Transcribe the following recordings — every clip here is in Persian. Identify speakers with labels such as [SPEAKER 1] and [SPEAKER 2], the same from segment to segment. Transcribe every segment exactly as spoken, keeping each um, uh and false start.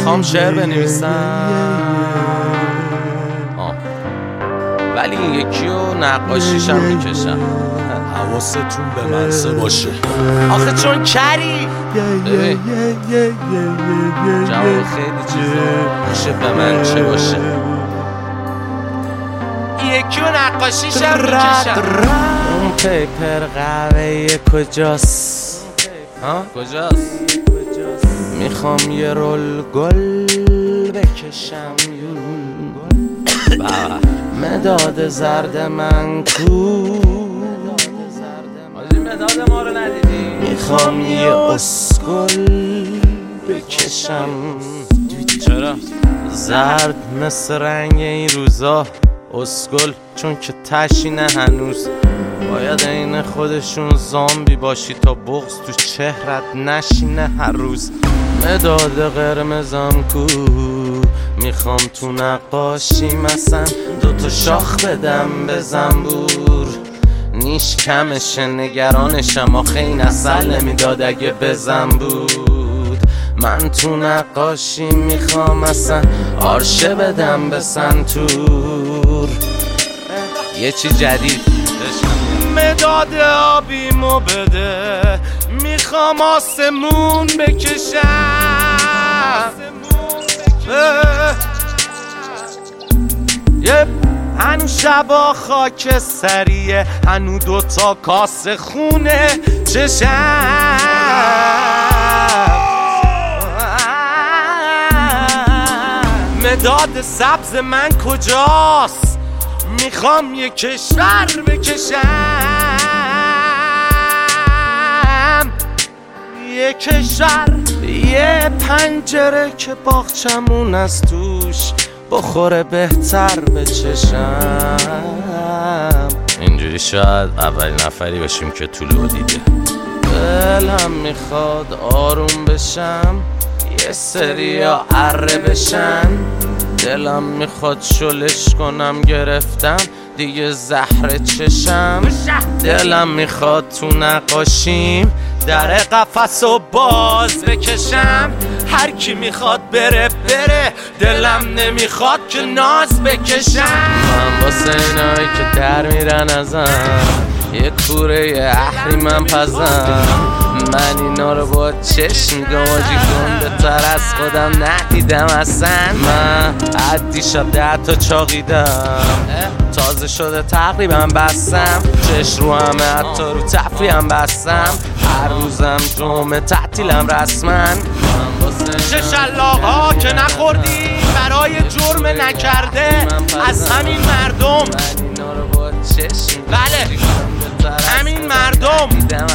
[SPEAKER 1] میخوام شعر بنویسم آه. ولی این یکی رو نقاشیشم میکشم.
[SPEAKER 2] حواستون به منسه باشه
[SPEAKER 1] آخه چون کری ببین جواب خیلی چیزا میشه به من چه باشه. یکی رو نقاشیشم میکشم. اون پیپر قهوه‌ای کجاست؟ ها؟ کجاست؟ میخوام یه رول گل بکشم. مداد زرد من کو؟ مداد ما رو ندیدی؟ میخوام یه اسکل بکشم. چرا؟ زرد مثل رنگ این روزا اسکل، چون که تشینه هنوز. باید این خودشون زامبی باشی تا بغض تو چهرت نشینه هر روز. مداد قرمزم کو؟ میخوام تو نقاشی مثلا دوتا شاخ بدم به زنبور. نیش کمشه نگرانشم، آخه این اصل نمیداد اگه بزن بود. من تو نقاشی میخوام اصلا آرشه بدم به سنتور. یه چی جدید مداد آبیمو بده، میخوام آسمون بکشم. یه هنو شبا خاک سریه، هنو دوتا کاسه خونه چشم. مداد سبز من کجاست؟ میخوام یه کشور بکشم. یه کشور، یه پنجره که باغچمون از توش بخوره بهتر به چشم. اینجوری شاید اولین نفری باشیم که طولو دیده. دلم میخواد آروم بشم، یه سریا اره بشن. دلم میخواد شلش کنم گرفتم دیگه زهر چشم. دلم میخواد تو نقاشیم در قفس و باز بکشم. هر کی میخواد بره بره، دلم نمیخواد که ناز بکشم. من واسه اینایی که در میرن ازم یه کوره اهریمن پزم. من اینا رو با چشم گاجی گنده تر از خودم ندیدم اصلا. من عدی شب ده تا چاقیدم، تازه شده تقریبا بستم. چش رو همه حتی رو تفری هم بستم. هر روزم جمعه تعطیلم رسما. چه شلاق‌ها که نخوردی برای جرم نکرده از همین مردم. بله همین مردم.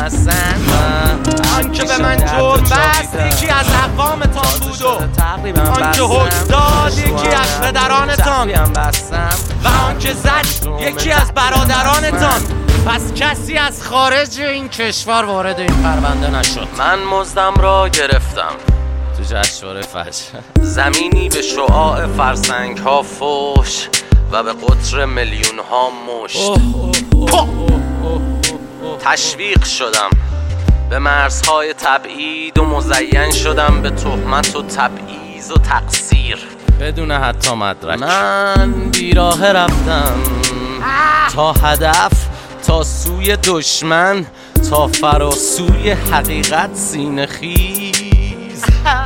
[SPEAKER 1] آن که به من جرم بست یکی از اقوامتان بود و آن که حکم داد یکی از پدرانتان و آن که زد یکی از برادرانتان. پس کسی از خارج این کشور وارد این پرونده نشد. من مزدم را گرفتم تو جشنواره فجر. زمینی به شعاع فرسنگ ها فوش و به قطر میلیون ها مشت. تشویق شدم به مرزهای تبعید و مزین شدم به تهمت و تبعیض و تقصیر بدون حتی مدرک. من بیراه رفتم تا هدف، تا سوی دشمن، تا فراسوی حقیقت سینه خیز.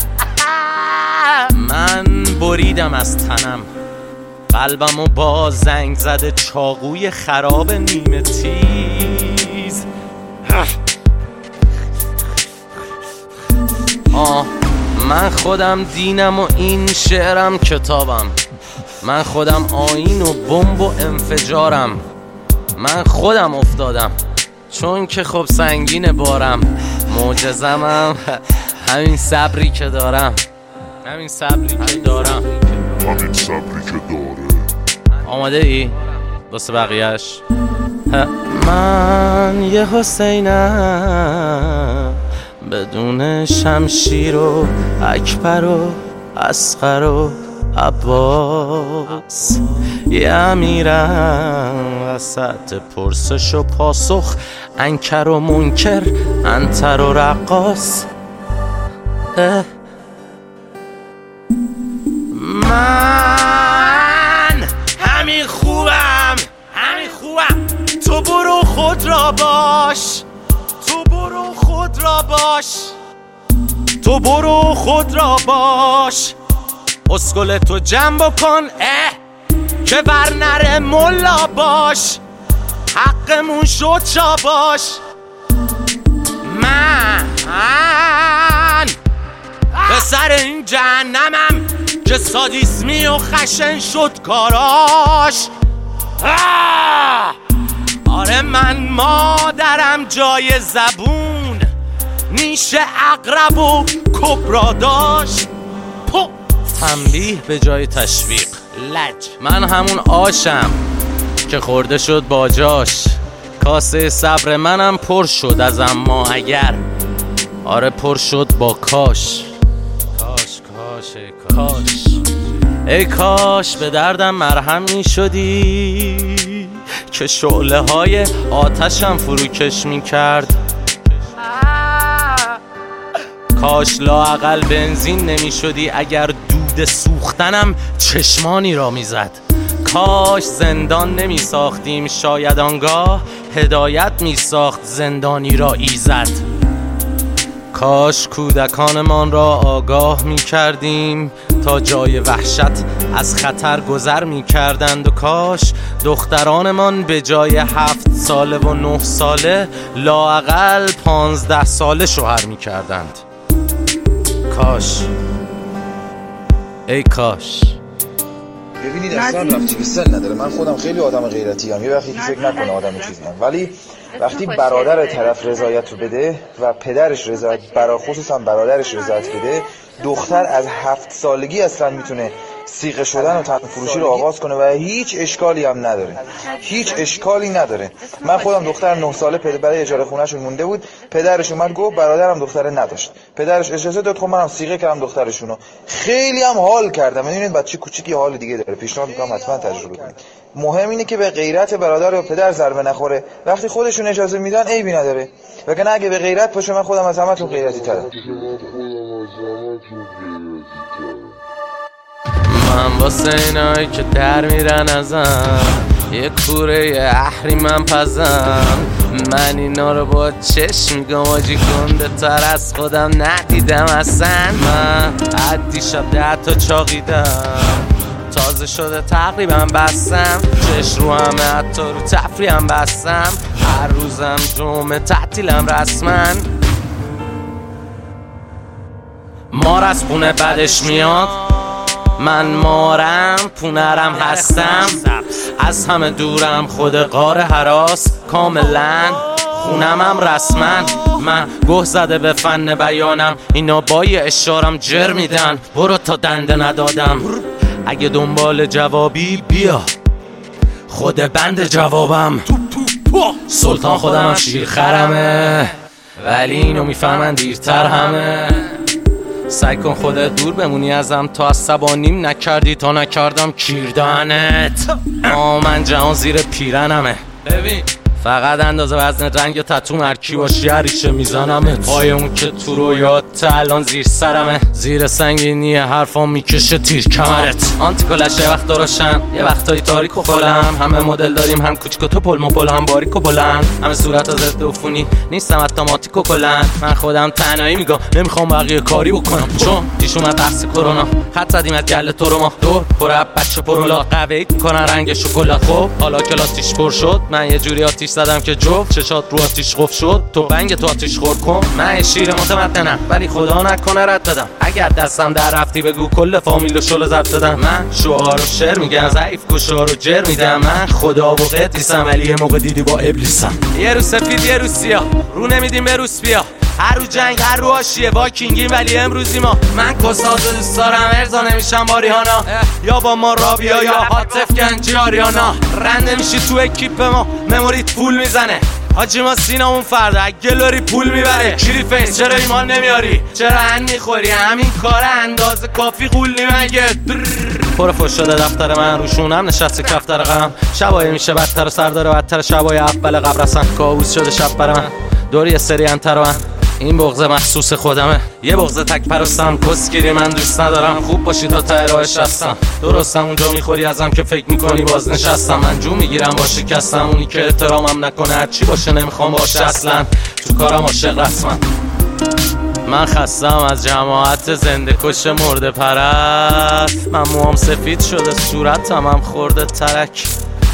[SPEAKER 1] من بریدم از تنم قلبمو با زنگ زده چاقوی خراب نیمه تیز. آه من خودم دینم و این شعرم کتابم. من خودم آیین و بمب و انفجارم. من خودم افتادم چون که خب سنگین بارم. معجزمم همین صبری که دارم. همین صبری که دارم.
[SPEAKER 3] همین صبری که داره.
[SPEAKER 1] آماده ای؟ واسه بقیهش. من یه حسینم بدون شمشیر و اکبر و اصغر و عباس. یه امیرم وسط پرسش و پاسخ، انکر و منکر، انتر و رقاص. من همین خوبم، همین خوبم. تو برو خود را باش، تو برو خود را باش، تو برو خود را باش. اسکل تو جمع بکن اه که بر نره ملا باش. حقمون شد شا باش. من به سر این جهنمم که سادیسمی و خشن شد کاراش. آره من مادرم جای زبون نیش عقرب و کبرا داشت. تنبیه به جای تشویق لج. من همون آشم که خورده شد با جاش. کاسه صبر منم پر شد از اما اگر. آره پر شد با کاش. کاش کاش ای کاش ای کاش به دردم مرهم می شدی که شعله های آتشم فروکش می کرد. کاش لااقل بنزین نمی شدی اگر دود سوختنم چشمانی را می زد. کاش زندان نمی ساختیم شاید آنگاه هدایت می ساخت زندانی را ایزد. کاش کودکانمان را آگاه می کردیم تا جای وحشت از خطر گذر می کردند. و کاش دخترانمان به جای هفت ساله و نه ساله لااقل پانزده ساله شوهر می کردند. کاش ای کاش.
[SPEAKER 4] ببینید اصلا رفتی به سن نداره. من خودم خیلی آدم غیرتی هم، یه وقتی که فکر نکنه آدم چیزی هم، ولی وقتی برادر طرف رضایت رو بده و پدرش رضایت، برا خصوصا برادرش رضایت بده، دختر از هفت سالگی اصلا میتونه سیغه شدن و تن فروشی رو آغاز کنه و هیچ اشکالی هم نداره، هیچ اشکالی نداره. من خودم دختر نه ساله برای اجاره خونه‌شون مونده بود، پدرش اومد گفت برادرم دختره نداشت، پدرش اجازه داد، خب منم سیغه کردم دخترشونو. خیلی هم حال کردم. میدونید بچه کوچیکی حال دیگه داره. پیشنهاد میکنم حتما تجربه کنید. مهم اینه که به غیرت برادر و پدر ضربه نخوره. وقتی خودشون اجازه میدن عیبی نداره، وگرنه اگه به غیرت باشه من خودم از همتون غیرتی ترم.
[SPEAKER 1] من واسه اینایی که در میرن ازم یه کوره اهریمن پزم. من اینا رو با چشم میگم آجی گنده تر از خودم ندیدم اصلا. من عدی شب ده تا چاقیدم، تازه شده تقریبا بستم. چش رو همه حتی رو تفریحم بستم. هر روزم جمعه تعطیلم رسما. مار از پونه بدش میاد، من مارم پونرم هستم. از همه دورم خود غار هراس کاملا خونمم رسما. من گوه زده به فن بیانم، اینا با یه اشارم جر میدن. برو تا دنده ندادم. اگه دنبال جوابی بیا خود بند جوابم. سلطان خودم شیر خرمه ولی اینو میفهمن دیرتر همه. سعی کن خودت دور بمونی ازم تا عصبانیم نکردی تا نکردم کیردانت. آه من جهان زیر پیرنمه. ببین فقط اندازه وزن رنگ تتوم هرکی باشی هر ریشه میزنمت. پای اون که تو رو یاد الان زیر سرمه. زیر سنگینی حرفام میکشه تیر کمرت. آنتی کلش یه وقت دراشن یه وقتایی تاریک و خلم. همه مدل داریم، هم کوچیک و تو پل مپل، هم باریک و بلند. همه صورت ها ضد عفونی نیستم اتوماتیک و کلند. من خودم تنهایی میگم نمیخوام بقیه کاری بکنم، چون پیش اومد بحث کرونا. خط زدیم از گله تو رو ما دور پر بچه پرولا قهوه‌ای میکنن رنگ شکلات. خب حالا کلاتیش پر شد، من یه جوری آتیش زدم که جفت چشات رو آتیش قفل شد. تو بنگ تو آتیش خور کن. من شیر متمدنم ولی خدا نکنه رد بدم. اگر دستم در رفتی بگو کل فامیل و شل زد دادم. من شعار و شعر میگم، ضعیف گشار و جر میدم. من خدا و قدیسم ولی یه موقع دیدی با ابلیسم. یه رو سفید یه رو سیاه، رو نمیدیم به روس بیا. هر رو جنگ هر رو آشیه واکینگیم ولی امروزی ما. من کساز دوست دارم ارزا نمیشم با ریحانا، یا با ما رابیا یا حاطف گنجی آریانا. رنده میشی تو اکیپ ما مموریت فول میزنه. حاجی ما سینامون فرده گلوری پول میبره. کیری فیس چرا ایمان نمیاری؟ چرا هن میخوری؟ همین کار اندازه کافی قولی مگه؟ پرفوش شده دفتر من روشونم نشسته کفتر غم. شبای میشه بدتر و سردار بدتر شبای اول قبرستان. کابوس شده شب بر من دوری سری انتر من. این بغض مخصوص خودمه، یه بغض تک پرستم، کسگیری من دوست ندارم، خوب باشی تا ته راهش هستم، درستم اونجا میخوری ازم که فکر میکنی باز نشستم، من جو میگیرم با شکستم، اونی که احترامم نکنه هرچی باشه نمیخوام باشه اصلا، تو کارم عاشق رسمم. من خستم از جماعت زنده کش مرده پرست، من موام سفید شده صورتم هم خورده ترک.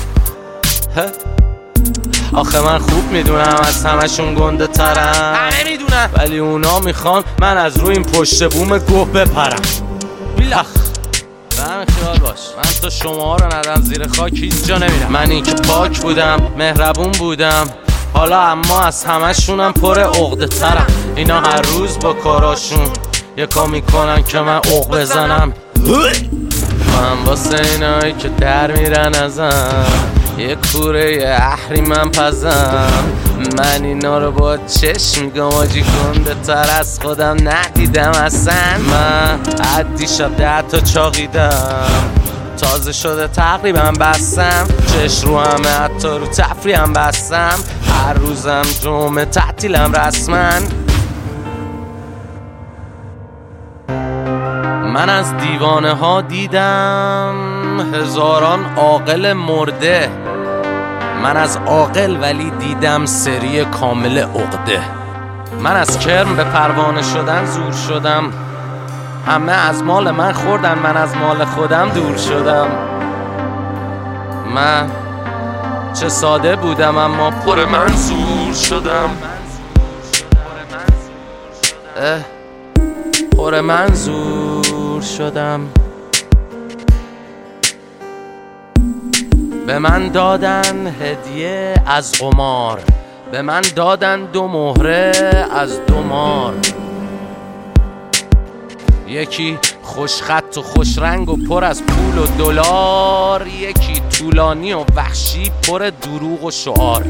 [SPEAKER 1] آخه من خوب میدونم از همشون گنده ترم، همه میدونم، ولی اونا میخوان من از روی این پشت بوم گوه بپرم. بیلخ به همین خیال باش، من تا شما رو ندم زیر خاک هیچ جا نمیرم. من این که پاک بودم مهربون بودم، حالا اما از همشونم پر عقده ترم. اینا هر روز با کاراشون یکا میکنن که من عق بزنم. من واسه اینایی که در میرن ازم یه کوره اهریمن پزم، من اینا رو با چشم میگم آجی گنده تر از خودم ندیدم اصلا. من عدی شب ده تا چاقیدم، تازه شده تقریبا بستم، چش رو همه حتی رو تفریحم بستم، هر روزم جمعه تعطیلم رسما. من از دیوانه ها دیدم هزاران عاقل مرده، من از عاقل ولی دیدم سری کامل عقده. من از کرم به پروانه شدن زور شدم، همه از مال من خوردن، من از مال خودم دور شدم. من چه ساده بودم اما پر منظور شدم، اه پر منظور شدم. به من دادن هدیه از قمار، به من دادن دو مهره از دو مار، یکی خوش خط و خوش رنگ و پر از پول و دلار، یکی طولانی و وحشی پر دروغ و شعار.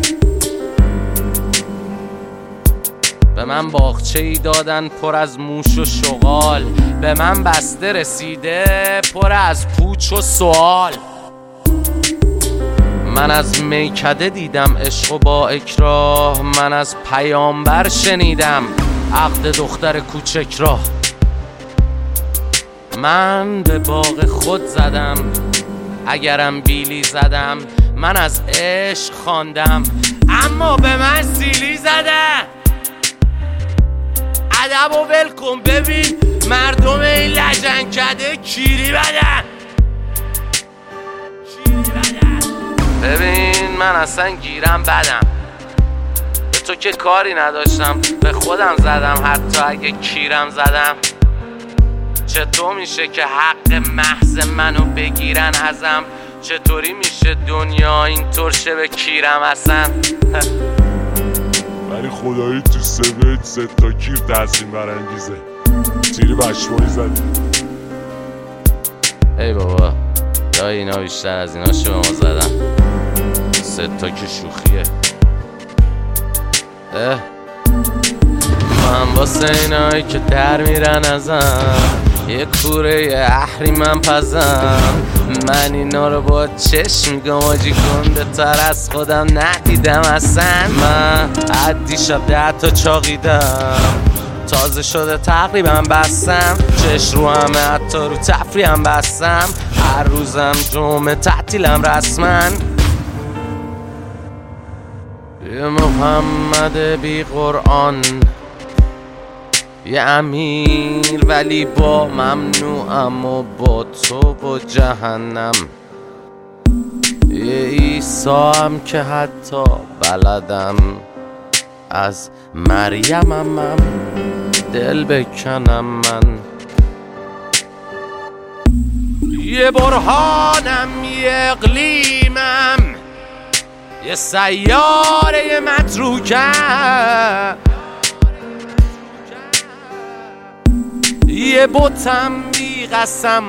[SPEAKER 1] به من باغچه ای دادن پر از موش و شغال، به من بسته رسیده پر از پوچ و سوال. من از میکده دیدم عشق و با اکراه، من از پیامبر شنیدم عقد دختر کوچک را. من به باغ خود زدم اگرم بیلی زدم، من از عشق خواندم اما به من سیلی زدم. ادب و ول کن ببین مردم این لجنکده کیری بدن، کیری بدن. ببین من اصلا گیرم بدم، به تو که کاری نداشتم به خودم زدم، حتی اگه کیرم زدم. چطور میشه که حق محض منو بگیرن ازم؟ چطوری میشه دنیا اینطور شه به کیرم اصلا؟
[SPEAKER 3] ولی خدایی تو سویت سه تا کیر تحسین برانگیزه، تیری بشمایی زدی.
[SPEAKER 1] ای بابا یا اینا بیشتر از اینا شو به ما زدن، سه تا که شوخیه. اه من واسه اینایی که در میرن ازم یه کوره اهریمن پزم، من اینا رو با چشم میگم آجی گنده تر از خودم ندیدم اصلا. من عدی شب ده تا چاقیدم، تازه شده تقریبا بستم، چش رو همه حتی رو تفریحم بستم، هر روزم جمعه تعطیلم رسما. یه محمد بی قرآن، یه امیر ولی با ممنوعم و با تو با جهنم، یه عیسی هم که حتی بلدم از مریمم دل بکنم من، یه برهانم یه اقلیمم یه سیاره متروکم، یه بوتم بی قسم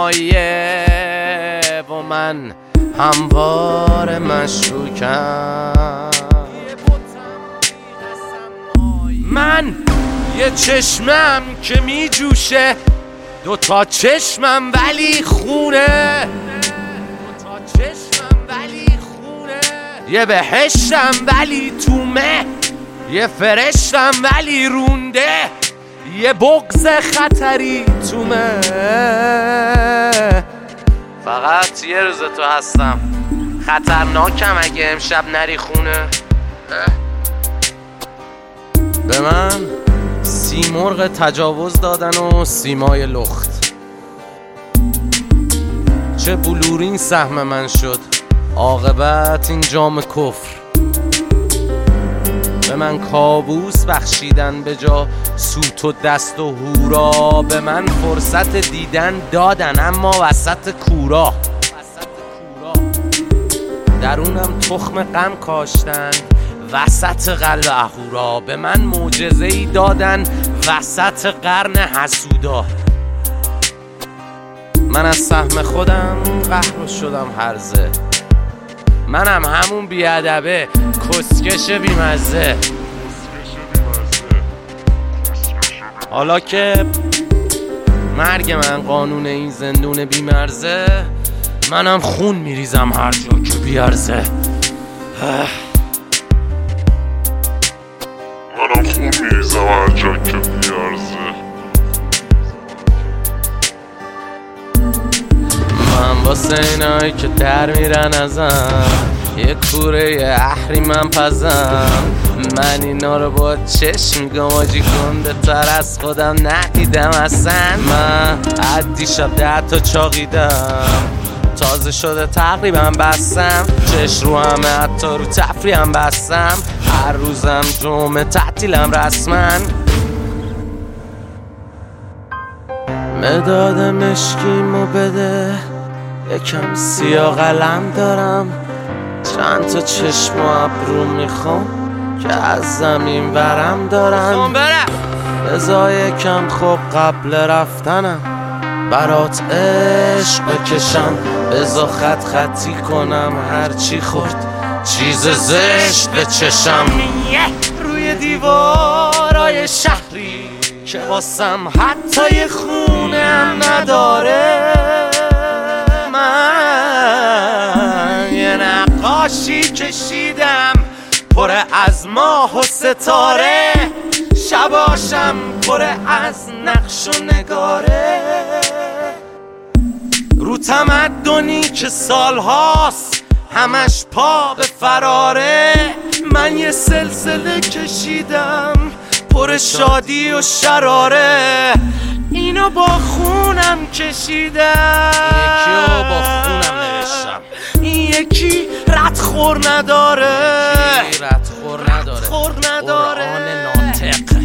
[SPEAKER 1] مایه و من هموار مشروکم، من یه چشمم که می جوشه، دوتا چشمم ولی خونه، دوتا چشمم ولی خونه، یه بهشتم ولی تو مه، یه فرشتم ولی رونده، یه بغض خطری تومه. فقط یه روز تو هستم، خطرناکم اگه امشب نری خونه. به من سیمرغ تجاوز دادن و سیمای لخت. چه بلورین سهم من شد، عاقبت این جام کفر. به من کابوس بخشیدن به جا سوت و دست و هورا. به من فرصت دیدن دادن اما وسط کورا. درونم تخم غم کاشتن وسط قلب اهورا. به من معجزه‌ای دادن وسط قرن حسودا. من از سهم خودم قهر شدم هرزه. منم همون بیادبه کسکش بیمزه. حالا که مرگ من قانون این زندون بیمرزه، منم خون میریزم هر جا که بیارزه.
[SPEAKER 3] منم خون میریزم هر جا که بیارزه.
[SPEAKER 1] من واسه اینایی که در میرن ازم یه کوره اهریمن پزم. من اینا رو با چشم میگم آجی گنده تر از خودم ندیدم اصلا. من عدی شب ده تا چاقیدم، تازه شده تقریبا بستم. چش رو همه حتی رو تفریحم بستم. هر روزم جمعه تعطیلم رسمن. مداد مشکیمو بده، یکم سیاه قلم دارم. چند تا چشم و ابرو میخوام که از زمین برم دارم. بذار یکم خوب قبل رفتنم برات عشق بکشم. بذار خط خطی کنم هرچی خورد چیز زشت به چشم. روی دیوارای شهری که واسم حتی یه خونه هم نداره. من یه نقاشی کشیدم پر از ماه و ستاره. شباشم پر از نقش و نگاره. رو تمدنی که سالهاست همش پا به فراره. من یه سلسله کشیدم پر شادی و شراره. اینو با خونم کشیدم، یکی رو با خونم نوشتم. این یکی ردخور نداره، یکی ردخور نداره، ردخور نداره. قرآن ناطق.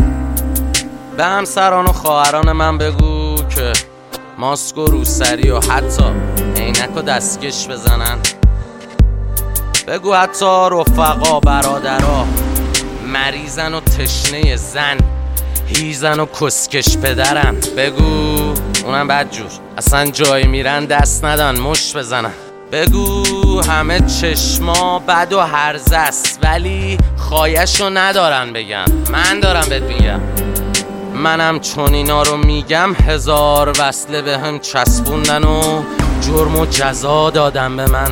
[SPEAKER 1] به همسران و خواهران من بگو که ماسک و روسری و حتی عینک و دستکش بزنن. بگو حتی رفقا برادرا مریضن و تشنه زن، هیزن و کسکش پدرن. بگو اونم بدجور اصلا جایی میرن دست ندن مش بزنن. بگو همه چشما بد و هرزه است ولی خایشو ندارن بگن. من دارم بهت میگم، منم چون اینا رو میگم هزار وصله به هم چسبوندن و جرم و جزا دادن به من.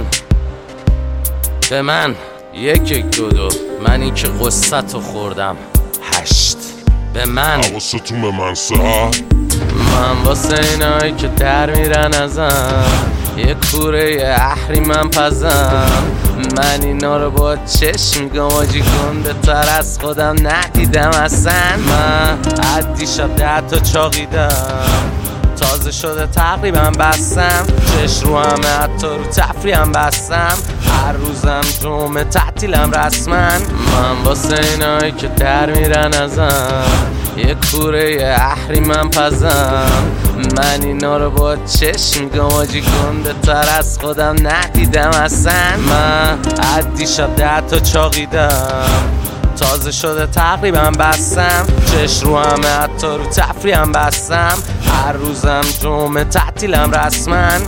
[SPEAKER 1] به من یک یک دو دو، منی که قصتو خوردم هشت. به من
[SPEAKER 3] حواستون به من سه.
[SPEAKER 1] من واسه اینایی که در میرن ازم یه کوره اهریمن پزم. من اینا رو با چشم میگم آجی گنده تر از خودم ندیدم اصلا. من عدی شب ده تا چاقیدم، تازه شده تقریبا بستم. چش رو همه حتی رو تفریحم بستم. هر روزم جمعه تعطیلم رسمن. من واسه اینایی که در میرن ازم یه کوره اهریمن پزم. من اینا رو با چشم میگم آجی گنده تر از خودم ندیدم اصلا. من عدی شب ده تا چاقیدم، تازه شده تقریبا بستم. چش رو همه حتی رو تفریحم بستم. هر روزم جمعه تعطیلم رسمن.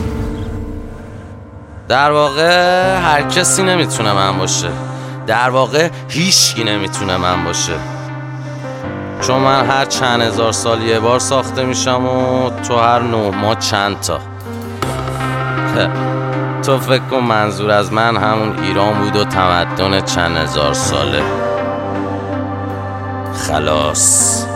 [SPEAKER 1] در واقع هر کسی نمیتونه من باشه، در واقع هیچکی نمیتونه من باشه. چون من هر چند هزار سال یه بار ساخته میشم و تو هر نه ماه چند تا. تو فکر کن منظور از من همون ایران بود و تمدن چند هزار ساله. خلاص.